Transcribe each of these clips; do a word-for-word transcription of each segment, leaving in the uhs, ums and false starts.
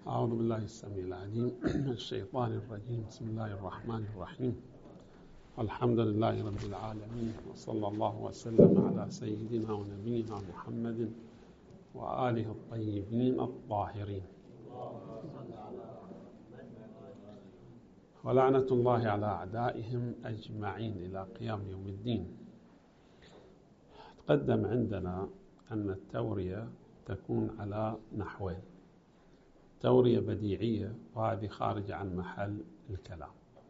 أعوذ بالله السميع العليم من الشيطان الرجيم. بسم الله الرحمن الرحيم. الحمد لله رب العالمين، وصلى الله وسلم على سيدنا ونبينا محمد وآله الطيبين الطاهرين، ولعنة الله على أعدائهم أجمعين إلى قيام يوم الدين. تقدم عندنا أن التورية تكون على نحوين: تورية بديعية، وهذه خارجة عن محل الكلام،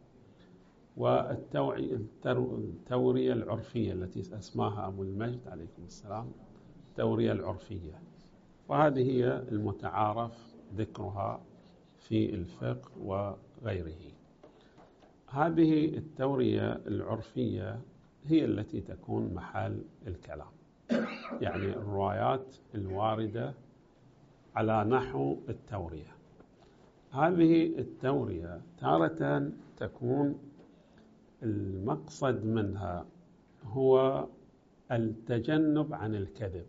والتورية العرفية التي أسماها أبو المجد عليكم السلام التورية العرفية، وهذه هي المتعارف ذكرها في الفقه وغيره. هذه التورية العرفية هي التي تكون محل الكلام، يعني الروايات الواردة على نحو التورية. هذه التورية تارة تكون المقصد منها هو التجنب عن الكذب.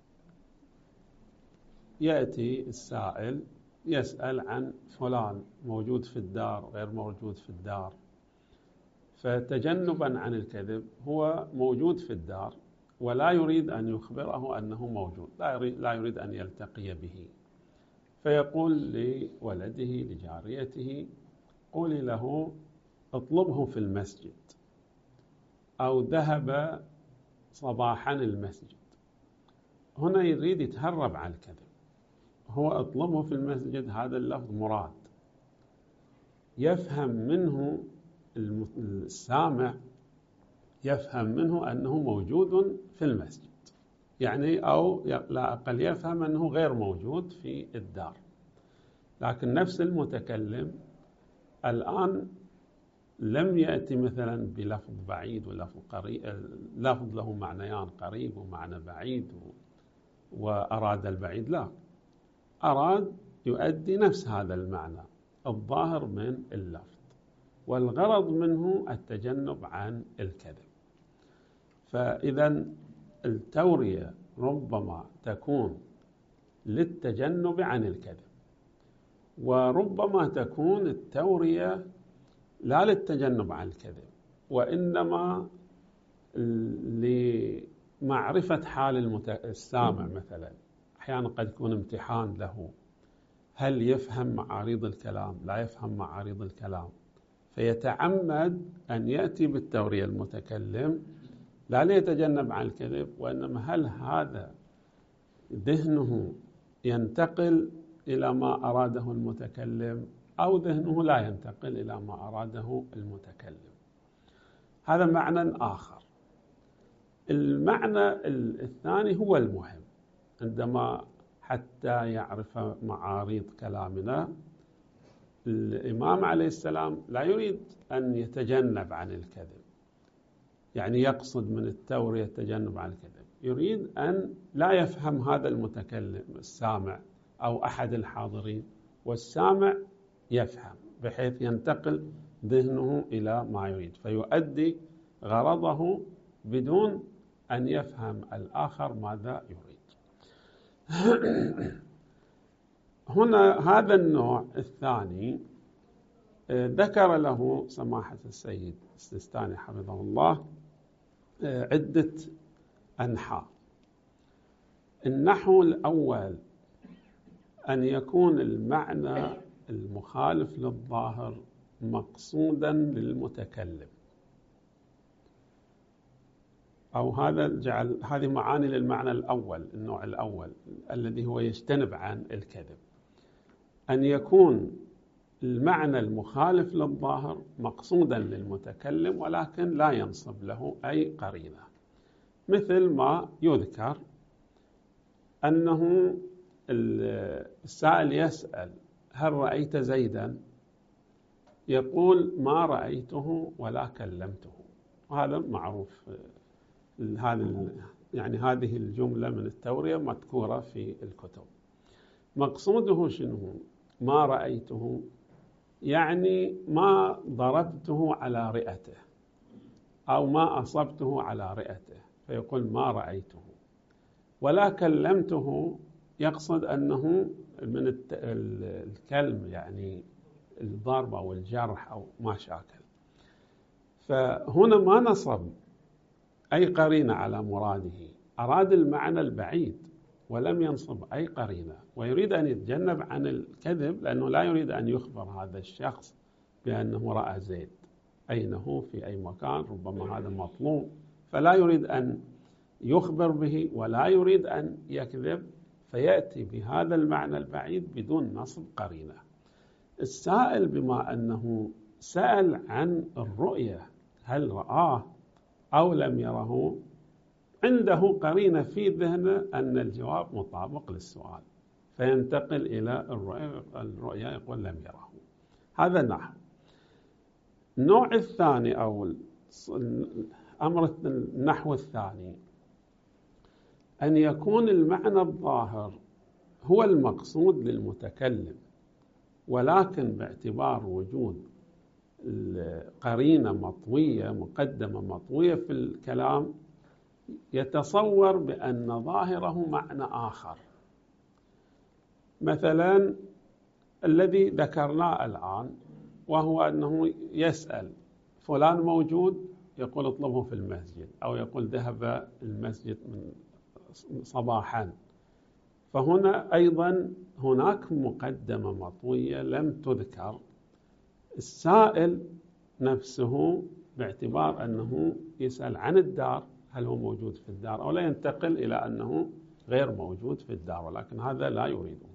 يأتي السائل يسأل عن فلان موجود في الدار غير موجود في الدار، فتجنبا عن الكذب هو موجود في الدار ولا يريد أن يخبره أنه موجود، لا يريد, لا يريد أن يلتقي به، فيقول لولده لجاريته: قولي له اطلبه في المسجد، أو ذهب صباحا المسجد. هنا يريد يتهرب عن الكذب، هو اطلبه في المسجد، هذا اللفظ مراد، يفهم منه السامع يفهم منه أنه موجود في المسجد، يعني أو لا أقل يفهم أنه غير موجود في الدار. لكن نفس المتكلم الآن لم يأتي مثلا بلفظ بعيد ولفظ قريب، لفظ له معنيان قريب ومعنى بعيد وأراد البعيد، لا، أراد يؤدي نفس هذا المعنى الظاهر من اللفظ، والغرض منه التجنب عن الكذب. فإذا التورية ربما تكون للتجنب عن الكذب، وربما تكون التورية لا للتجنب عن الكذب، وإنما لمعرفة حال السامع. مثلا أحيانا قد يكون امتحان له، هل يفهم معاريض الكلام، لا يفهم معاريض الكلام، فيتعمد أن يأتي بالتورية المتكلم لا ليتجنب عن الكذب، وإنما هل هذا ذهنه ينتقل إلى ما أراده المتكلم أو ذهنه لا ينتقل إلى ما أراده المتكلم. هذا معنى آخر. المعنى الثاني هو المهم، عندما حتى يعرف معاريض كلامنا، الإمام عليه السلام لا يريد أن يتجنب عن الكذب، يعني يقصد من التورية التجنب عن الكذب، يريد أن لا يفهم هذا المتكلم السامع أو أحد الحاضرين والسامع يفهم، بحيث ينتقل ذهنه إلى ما يريد، فيؤدي غرضه بدون أن يفهم الآخر ماذا يريد. هنا هذا النوع الثاني ذكر له سماحة السيد السيستاني حفظه الله عدة أنحاء. النحو الأول أن يكون المعنى المخالف للظاهر مقصودا للمتكلم، أو هذا جعل هذه معاني للمعنى الأول، النوع الأول الذي هو يجتنب عن الكذب، أن يكون المعنى المخالف للظاهر مقصودا للمتكلم ولكن لا ينصب له أي قرينة، مثل ما يذكر أنه السائل يسأل: هل رأيت زيدا؟ يقول: ما رأيته ولا كلمته. وهذا معروف، هذا يعني هذه الجملة من التورية مذكورة في الكتب. مقصوده شنو؟ ما رأيته يعني ما ضربته على رئته أو ما أصبته على رئته، فيقول ما رأيته. ولا كلمته يقصد أنه من الكلم، يعني الضرب أو الجرح أو ما شاكل. فهنا ما نصب أي قرينة على مراده، أراد المعنى البعيد ولم ينصب أي قرينة، ويريد أن يتجنب عن الكذب لأنه لا يريد أن يخبر هذا الشخص بأنه رأى زيد أين هو في أي مكان، ربما هذا مطلوب، فلا يريد أن يخبر به ولا يريد أن يكذب، فيأتي بهذا المعنى البعيد بدون نصب قرينة. السائل بما أنه سأل عن الرؤية، هل رآه أو لم يره، عنده قرينة في ذهنه أن الجواب مطابق للسؤال، فينتقل إلى الرؤية, الرؤية يقول لم يره. هذا نحو. النوع الثاني أو الأمر النحو الثاني أن يكون المعنى الظاهر هو المقصود للمتكلم، ولكن باعتبار وجود قرينة مطوية مقدمة مطوية في الكلام يتصور بأن ظاهره معنى آخر. مثلا الذي ذكرناه الآن، وهو أنه يسأل فلان موجود، يقول اطلبه في المسجد، أو يقول ذهب المسجد من صباحا. فهنا أيضا هناك مقدمة مطوية لم تذكر. السائل نفسه باعتبار أنه يسأل عن الدار، هل هو موجود في الدار أو لا، ينتقل إلى أنه غير موجود في الدار، ولكن هذا لا يريده.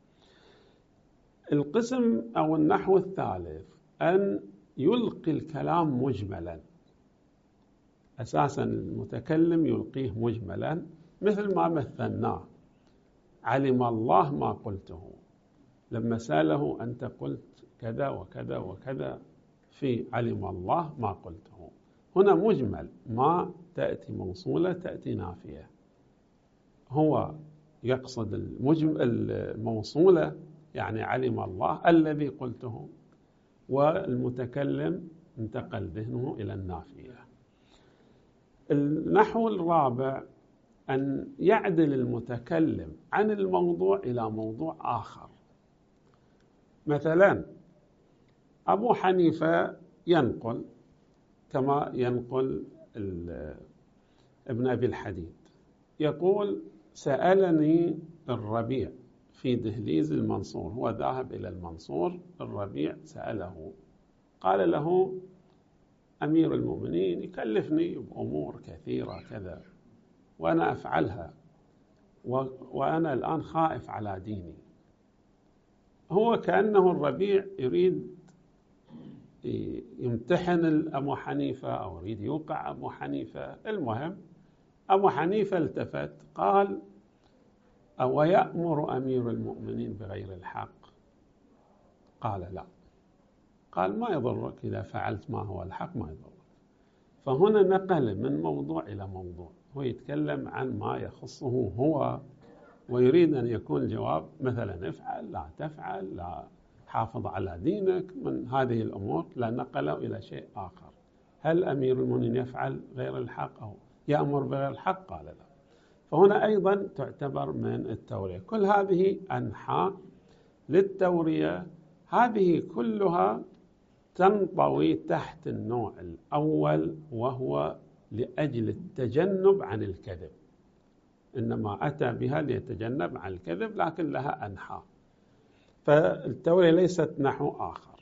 القسم أو النحو الثالث أن يلقي الكلام مجملا. أساسا المتكلم يلقيه مجملا مثل ما مثلناه، علم الله ما قلته، لما سأله أنت قلت كذا وكذا وكذا في علم الله ما قلته. هنا مجمل، ما تأتي موصولة تأتي نافية. هو يقصد الموصولة يعني علم الله الذي قلته، والمتكلم انتقل ذهنه إلى النافية. النحو الرابع أن يعدل المتكلم عن الموضوع إلى موضوع آخر. مثلا أبو حنيفة ينقل كما ينقل ابن أبي الحديد، يقول سألني الربيع في دهليز المنصور، هو ذاهب إلى المنصور، الربيع سأله قال له أمير المؤمنين يكلفني بأمور كثيرة كذا وأنا أفعلها، وأنا الآن خائف على ديني. هو كأنه الربيع يريد يمتحن أبو حنيفة أو يريد يوقع أبو حنيفة. المهم أبو حنيفة التفت قال أو يأمر أمير المؤمنين بغير الحق؟ قال لا. قال ما يضرك إذا فعلت ما هو الحق، ما يضرك. فهنا نقل من موضوع إلى موضوع، هو يتكلم عن ما يخصه هو، ويريد أن يكون الجواب مثلا افعل، لا تفعل، لا حافظ على دينك، من هذه الأمور. لا، نقله إلى شيء آخر. هل أمير المؤمنين يفعل غير الحق أو يأمر بغير الحق؟ قال لا. فهنا أيضا تعتبر من التورية. كل هذه أنحاء للتورية، هذه كلها تنطوي تحت النوع الأول، وهو لأجل التجنب عن الكذب. إنما أتى بها ليتجنب عن الكذب، لكن لها أنحاء. فالتورية ليست نحو آخر.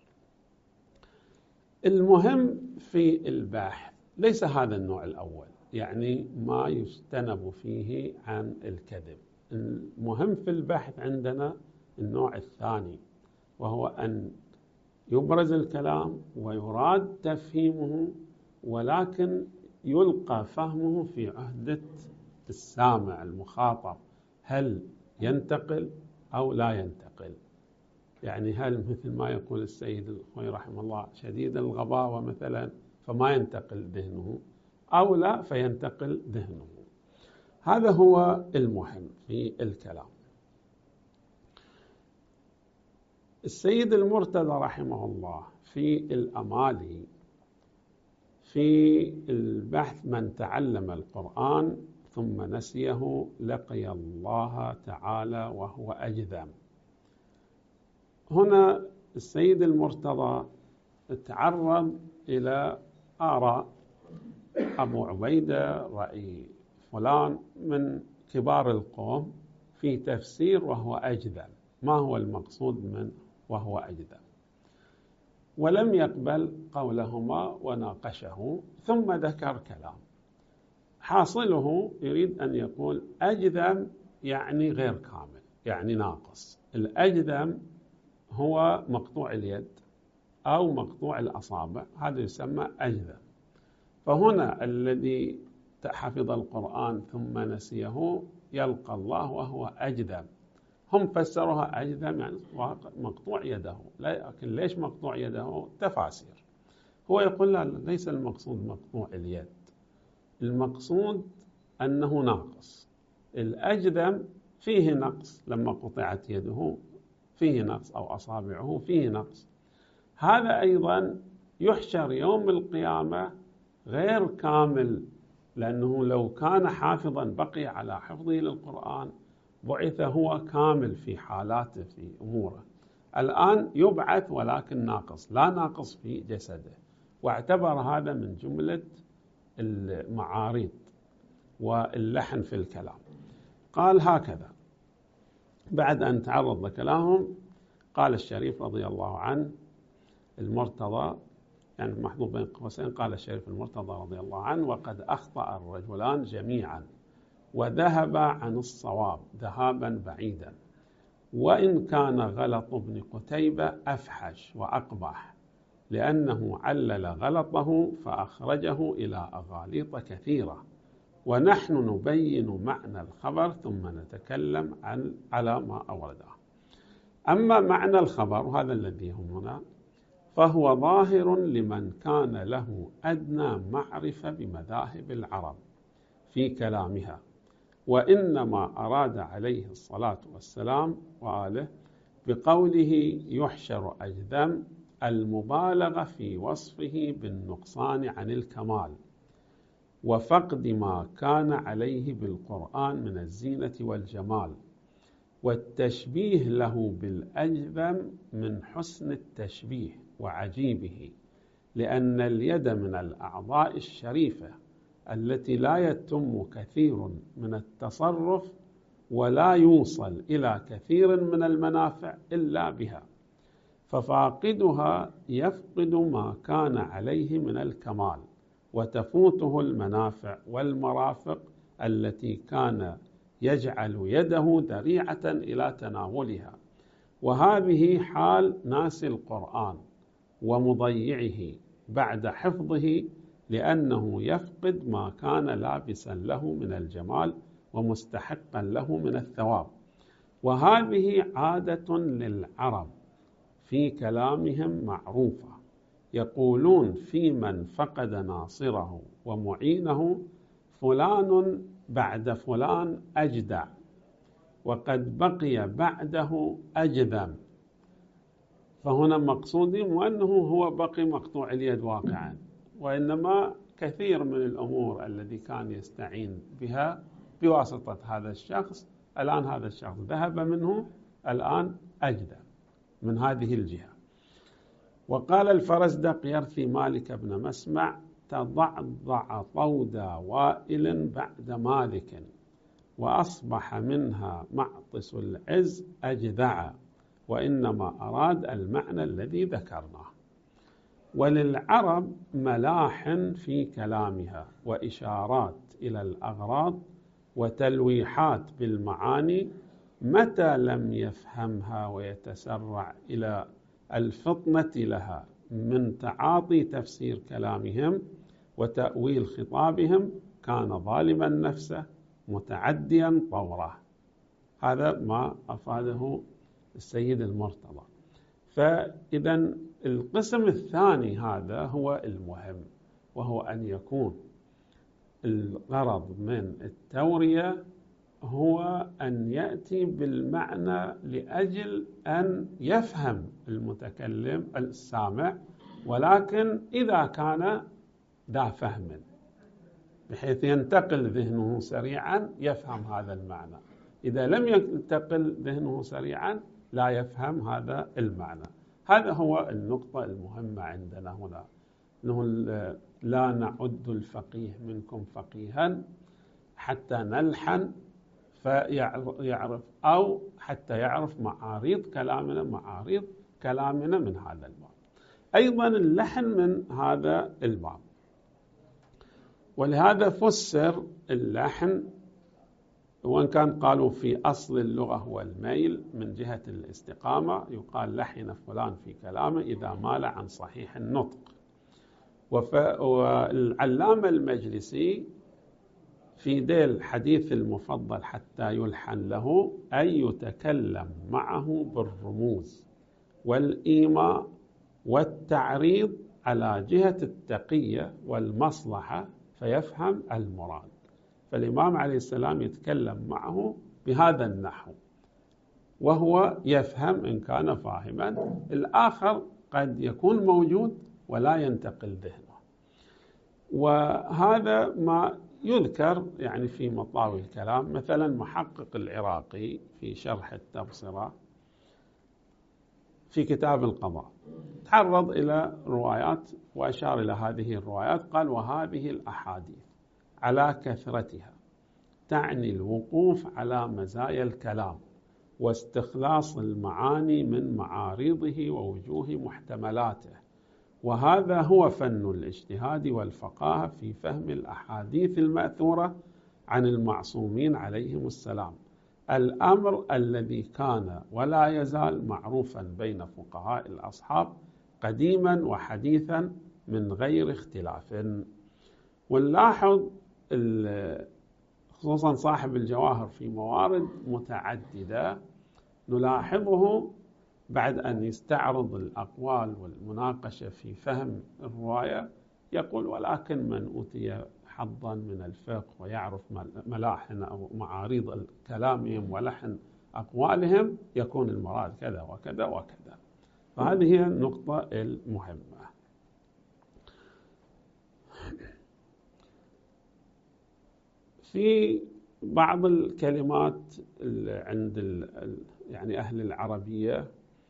المهم في الباحث ليس هذا النوع الأول، يعني ما يجتنب فيه عن الكذب. المهم في البحث عندنا النوع الثاني، وهو أن يبرز الكلام ويراد تفهيمه، ولكن يلقى فهمه في عهدة السامع المخاطب، هل ينتقل أو لا ينتقل. يعني هل مثل ما يقول السيد الخوئي رحمه الله شديد الغباوة مثلا فما ينتقل ذهنه، أو لا فينتقل ذهنه. هذا هو المهم في الكلام. السيد المرتضى رحمه الله في الأمالي في البحث من تعلم القرآن ثم نسيه لقي الله تعالى وهو أجذم، هنا السيد المرتضى تعرض إلى آراء أبو عبيدة، رأي فلان من كبار القوم في تفسير وهو أجذب، ما هو المقصود من وهو أجذب، ولم يقبل قولهما وناقشه، ثم ذكر كلام حاصله يريد أن يقول أجذب يعني غير كامل، يعني ناقص. الأجذب هو مقطوع اليد أو مقطوع الأصابع، هذا يسمى أجذب. فهنا الذي حفظ القرآن ثم نسيه يلقى الله وهو أجذب. هم فسروها أجذب يعني مقطوع يده، لكن ليش مقطوع يده؟ تفاسير. هو يقول لا، ليس المقصود مقطوع اليد، المقصود أنه ناقص. الأجذب فيه نقص، لما قطعت يده فيه نقص أو أصابعه فيه نقص. هذا أيضا يحشر يوم القيامة غير كامل، لأنه لو كان حافظا بقي على حفظه للقرآن، بعث هو كامل في حالاته في أموره. الآن يبعث ولكن ناقص، لا ناقص في جسده، واعتبر هذا من جملة المعارض واللحن في الكلام. قال هكذا بعد أن تعرض لكلامهم، قال الشريف رضي الله عنه المرتضى، يعني محذوف بين قوسين، قال الشريف المرتضى رضي الله عنه: وقد أخطأ الرجلان جميعا وذهب عن الصواب ذهابا بعيدا، وإن كان غلط ابن قتيبة أفحش وأقبح، لأنه علل غلطه فأخرجه إلى أغاليط كثيرة، ونحن نبين معنى الخبر ثم نتكلم عن على ما أورده. أما معنى الخبر، وهذا الذي هنا، فهو ظاهر لمن كان له أدنى معرفة بمذاهب العرب في كلامها، وإنما أراد عليه الصلاة والسلام وآله بقوله يحشر أجذم المبالغة في وصفه بالنقصان عن الكمال، وفقد ما كان عليه بالقرآن من الزينة والجمال، والتشبيه له بالأجذم من حسن التشبيه وعجيبه، لأن اليد من الأعضاء الشريفة التي لا يتم كثير من التصرف ولا يوصل إلى كثير من المنافع إلا بها، ففاقدها يفقد ما كان عليه من الكمال، وتفوته المنافع والمرافق التي كان يجعل يده ذريعة إلى تناولها. وهذه حال ناس القرآن ومضيعه بعد حفظه، لأنه يفقد ما كان لابسا له من الجمال ومستحقا له من الثواب. وهذه عادة للعرب في كلامهم معروفة، يقولون في من فقد ناصره ومعينه: فلان بعد فلان أجدع، وقد بقي بعده أجذم. فهنا مقصودهم أنه هو بقي مقطوع اليد واقعا، وإنما كثير من الأمور التي كان يستعين بها بواسطة هذا الشخص، الآن هذا الشخص ذهب منه، الآن أجدع من هذه الجهة. وقال الفرزدق يرثي مالك بن مسمع: تضعضع طودا وائل بعد مالك، وأصبح منها معطس العز أجذع، وإنما أراد المعنى الذي ذكرناه. وللعرب ملاحن في كلامها وإشارات إلى الأغراض وتلويحات بالمعاني، متى لم يفهمها ويتسرع إلى الفطنة لها من تعاطي تفسير كلامهم وتأويل خطابهم، كان ظالما نفسه متعديا طوره. هذا ما أفاده السيد المرتضى. فإذا القسم الثاني هذا هو المهم، وهو أن يكون الغرض من التورية هو أن يأتي بالمعنى لأجل أن يفهم المتكلم السامع، ولكن إذا كان ذا فهم بحيث ينتقل ذهنه سريعا يفهم هذا المعنى. إذا لم ينتقل ذهنه سريعا لا يفهم هذا المعنى. هذا هو النقطة المهمة عندنا هنا، أنه لا نعد الفقيه منكم فقيها حتى نلحن فيعرف، أو حتى يعرف معاريض كلامنا معاريض كلامنا من هذا الباب. أيضا اللحن من هذا الباب، ولهذا فسر اللحن، وإن كان قالوا في أصل اللغة هو الميل من جهة الاستقامة، يقال لحن فلان في كلامه إذا مال عن صحيح النطق. والعلامة المجلسي في ديل حديث المفضل حتى يلحن له أن يتكلم معه بالرموز والإيماء والتعريض على جهة التقية والمصلحة فيفهم المراد. فالإمام عليه السلام يتكلم معه بهذا النحو وهو يفهم إن كان فاهما، الآخر قد يكون موجود ولا ينتقل ذهنه. وهذا ما يذكر يعني في مطاوي الكلام. مثلا محقق العراقي في شرح التبصرة في كتاب القضاء تعرض إلى روايات وأشار إلى هذه الروايات، قال: وهذه الأحاديث على كثرتها تعني الوقوف على مزايا الكلام واستخلاص المعاني من معارضه ووجوه محتملاته، وهذا هو فن الاجتهاد والفقاهة في فهم الأحاديث المأثورة عن المعصومين عليهم السلام، الأمر الذي كان ولا يزال معروفا بين فقهاء الأصحاب قديما وحديثا من غير اختلاف. ونلاحظ خصوصا صاحب الجواهر في موارد متعددة نلاحظه بعد أن يستعرض الأقوال والمناقشة في فهم الرواية يقول: ولكن من أوتي حظا من الفقه ويعرف ملاحن أو معارض كلامهم ولحن أقوالهم يكون المراد كذا وكذا وكذا. فهذه هي النقطة المهمة. في بعض الكلمات عند يعني أهل العربية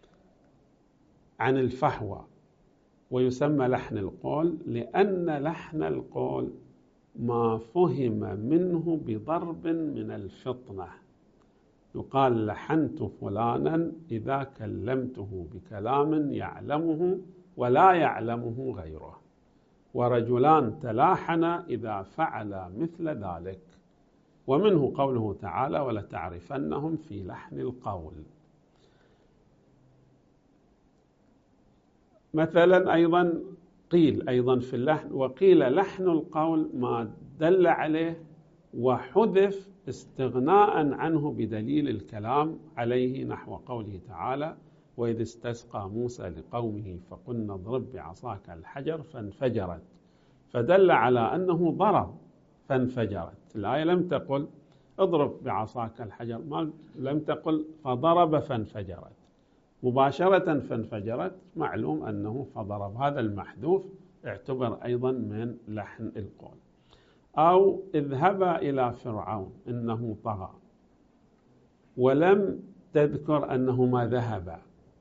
عن الفحوى ويسمى لحن القول، لأن لحن القول ما فهم منه بضرب من الفطنة. يقال: لحنت فلانا إذا كلمته بكلام يعلمه ولا يعلمه غيره، ورجلان تلاحنا إذا فعل مثل ذلك. ومنه قوله تعالى: ولتعرفنهم في لحن القول. مثلا أيضا قيل أيضا في اللحن، وقيل لحن القول ما دل عليه وحذف استغناء عنه بدليل الكلام عليه، نحو قوله تعالى: وإذ استسقى موسى لقومه فقلنا اضرب بعصاك الحجر فانفجرت، فدل على أنه ضرب فانفجرت. الآية لم تقل اضرب بعصاك الحجر، ما لم تقل فضرب فانفجرت، مباشرة فانفجرت، معلوم أنه فضرب. هذا المحذوف اعتبر أيضا من لحن القول. أو اذهبا إلى فرعون إنه طغى، ولم تذكر أنه ما ذهب،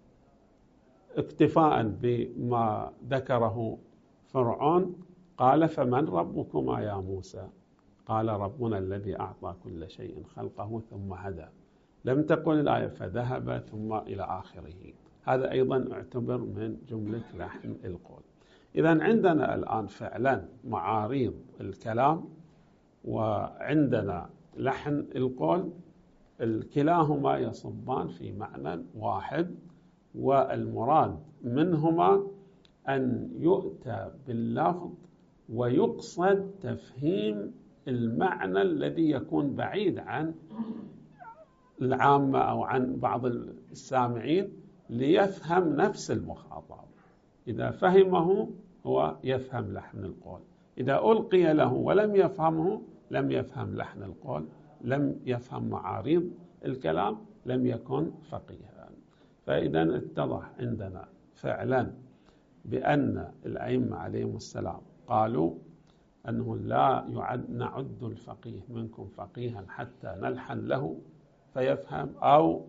اكتفاء بما ذكره فرعون. قال: فمن ربكما يا موسى؟ قال: ربنا الذي أعطى كل شيء خلقه ثم هدى. لم تقل الآية فذهب ثم إلى آخره. هذا أيضا اعتبر من جملة لحن القول. إذن عندنا الآن فعلا معاريض الكلام وعندنا لحن القول، الكلاهما يصبان في معنى واحد، والمراد منهما أن يؤتى باللفظ ويقصد تفهيم المعنى الذي يكون بعيد عن العامة أو عن بعض السامعين ليفهم نفس المخاطب. إذا فهمه هو يفهم لحن القول، إذا ألقي له ولم يفهمه لم يفهم لحن القول، لم يفهم معاريض الكلام، لم يكن فقيها. فإذا اتضح عندنا فعلا بأن الأئمة عليهم السلام قالوا أنه لا يعد نعد الفقيه منكم فقيها حتى نلحن له فيفهم، أو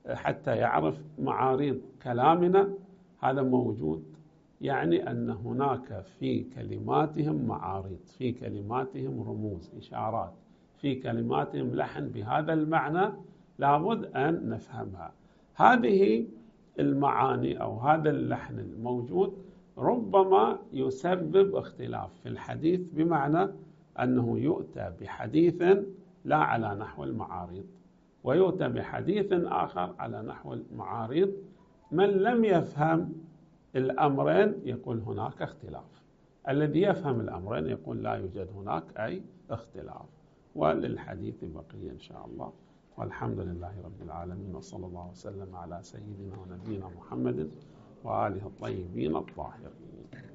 حتى يعرف معاريض كلامنا، هذا موجود. يعني أن هناك في كلماتهم معاريض، في كلماتهم رموز، إشارات، في كلماتهم لحن بهذا المعنى، لابد أن نفهمها. هذه المعاني أو هذا اللحن الموجود ربما يسبب اختلاف في الحديث، بمعنى أنه يؤتى بحديث لا على نحو المعاريض، ويؤتى بحديث آخر على نحو المعاريض. من لم يفهم الأمرين يقول هناك اختلاف، الذي يفهم الأمرين يقول لا يوجد هناك أي اختلاف. وللحديث بقية إن شاء الله، والحمد لله رب العالمين، وصلى الله وسلم على سيدنا ونبينا محمد وآله الطيبين الطاهرين.